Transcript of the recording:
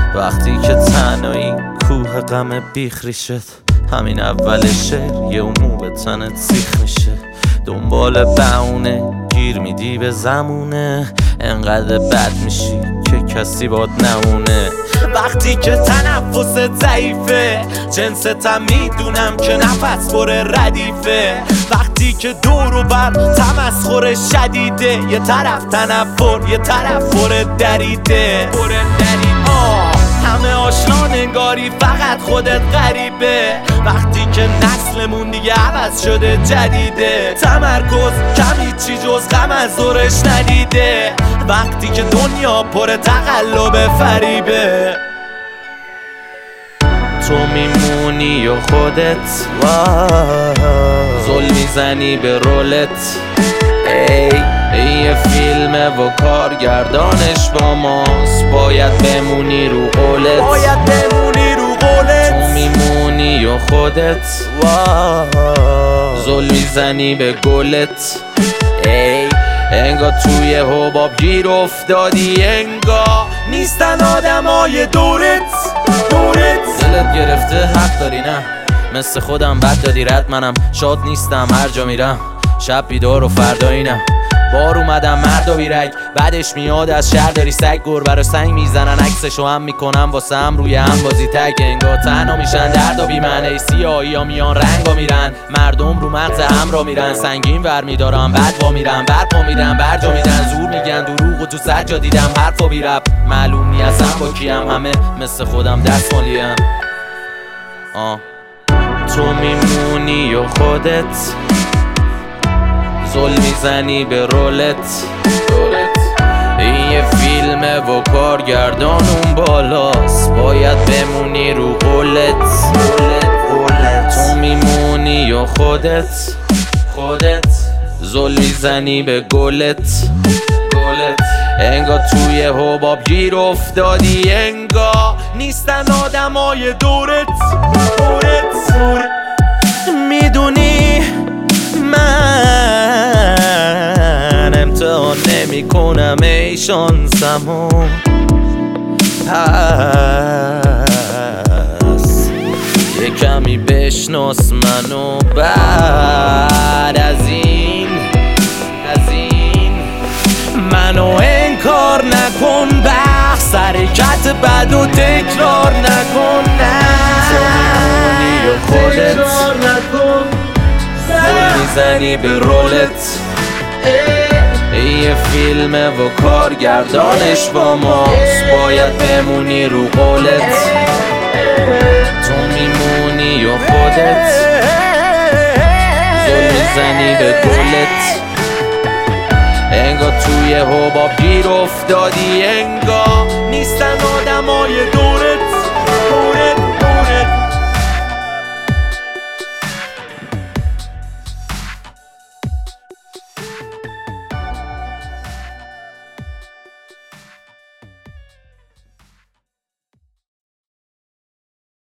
وقتی که تنهایی کوه غم بیخ شد، همین اولشه یه مو به تنت سیخ میشه. دنبال بهونه گیر میدی به زمونه، انقدر بد میشی که کسی باد نمونه. وقتی که تنفست ضعیفه، جنستم میدونم که نفس بره ردیفه. وقتی که دور و بر تمسخر شدیده، یه طرف تنفر یه طرف بره دریده. همه آشنا نگاری فقط خودت غریبه. وقتی که نسلمون دیگه عوض شده جدیده، تمرکز کمی چی جز غم از دورش ندیده. وقتی که دنیا پر تقلب فریبه، تو میمونی و خودت زل میزنی به رولت. یه فیلمه و کارگردانش با ماست، باید بمونی رو قولت. تو میمونی و خودت زل میزنی به گلت. انگار توی حباب گیر افتادی، انگار نیستن آدمای دورت. دلت گرفته حق داری، نه مثل خودم بد دادی رد. منم شاد نیستم هر جا میرم، شب بیدار و فردایینم. بار اومدم مرد و بیرک، بعدش میاد از شهر داری سگ. گربه رو سنگ میزنن عکسشو هم میکنم واسه هم روی هم بازی تگ. انگار تنها میشن درد و بیمعنی، سیاهی ها میان رنگا میرن. مردم رو مغز هم را میرن، سنگین ور میدارم بعد با میرن. برپا میرن برجا میدن، زور میگن دروغ و تو سجا دیدم حرف و بیرب. معلوم نی اصلا با کیم، همه مثل خودم دستمالیم. تو میمونی و خودت زل میزنی به رولت. این یه فیلمه و کارگردان اون بالاست، باید بمونی رو قولت. تو میمونی و خودت زل میزنی به گلت. انگار توی حباب گیر افتادی، انگار نیستن آدمای دورت. میدونی من امتحان نمی کنم ای شانسمو، پس یه کمی بشناس منو. بعد از این منو انکار نکن، بحث حرکت بد و تکرار نکن. تو خودت میزنی به رولت. یه فیلمه و کارگردانش با ماست، باید بمونی رو قولت. تو میمونی و خودت زل میزنی به گلت. انگار توی حباب گیر افتادی، انگار نیستن آدمای